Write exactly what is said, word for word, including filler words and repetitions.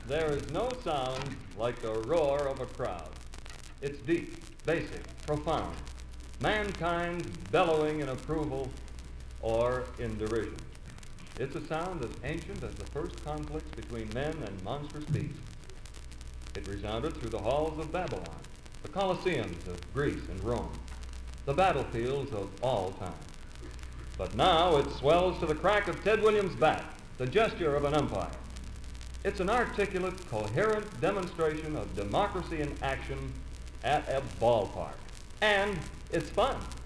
There is no sound like the roar of a crowd. It's deep, basic, profound. Mankind bellowing in approval or in derision. It's a sound as ancient as the first conflicts between men and monstrous beasts. It resounded through the halls of Babylon, the Colosseums of Greece and Rome, the battlefields of all time. But now it swells to the crack of Ted Williams' bat, the gesture of an umpire. It's an articulate, coherent demonstration of democracy in action at a ballpark. And it's fun.